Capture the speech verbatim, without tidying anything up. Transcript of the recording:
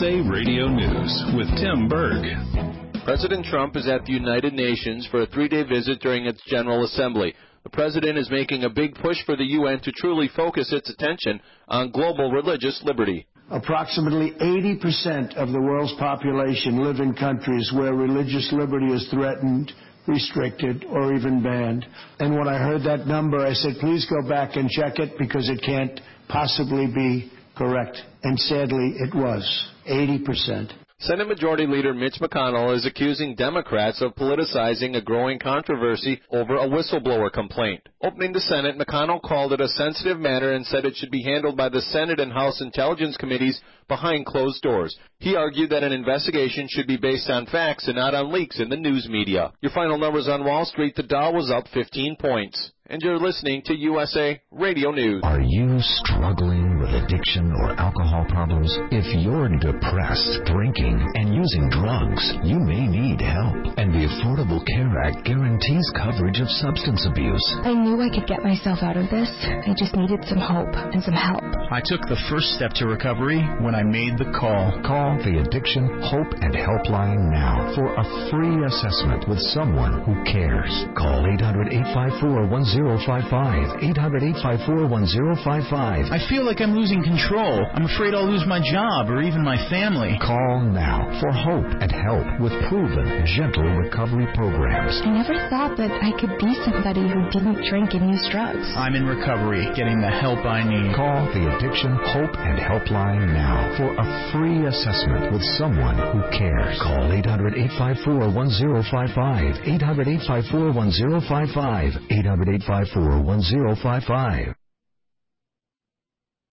S A Radio News with Tim Berg. President Trump is at the United Nations for a three-day visit during its General Assembly. The president is making a big push for the U N to truly focus its attention on global religious liberty. Approximately eighty percent of the world's population live in countries where religious liberty is threatened, restricted, or even banned. And when I heard that number, I said, please go back and check it because it can't possibly be correct. And sadly, it was eighty percent. Senate Majority Leader Mitch McConnell is accusing Democrats of politicizing a growing controversy over a whistleblower complaint. Opening the Senate, McConnell called it a sensitive matter and said it should be handled by the Senate and House Intelligence Committees behind closed doors. He argued that an investigation should be based on facts and not on leaks in the news media. Your final numbers on Wall Street, the Dow was up fifteen points. And you're listening to U S A Radio News. Are you struggling with addiction or alcohol problems? If you're depressed, drinking, and using drugs, you may need help. And the Affordable Care Act guarantees coverage of substance abuse. I knew I could get myself out of this. I just needed some hope and some help. I took the first step to recovery when I made the call. Call the Addiction Hope and Helpline now for a free assessment with someone who cares. Call eight hundred, eight five four, one zero five five. eight hundred, eight five four, one zero five five. I feel like I'm losing control. I'm afraid I'll lose my job or even my family. Call now for hope and help with proven, gentle recovery programs. I never thought that I could be somebody who didn't drink and use drugs. I'm in recovery, getting the help I need. Call the Addiction Hope and Helpline now for a free assessment with someone who cares. Call eight hundred, eight five four, one zero five five. eight hundred, eight five four, one zero five five. eight hundred, eight five four, one zero five five.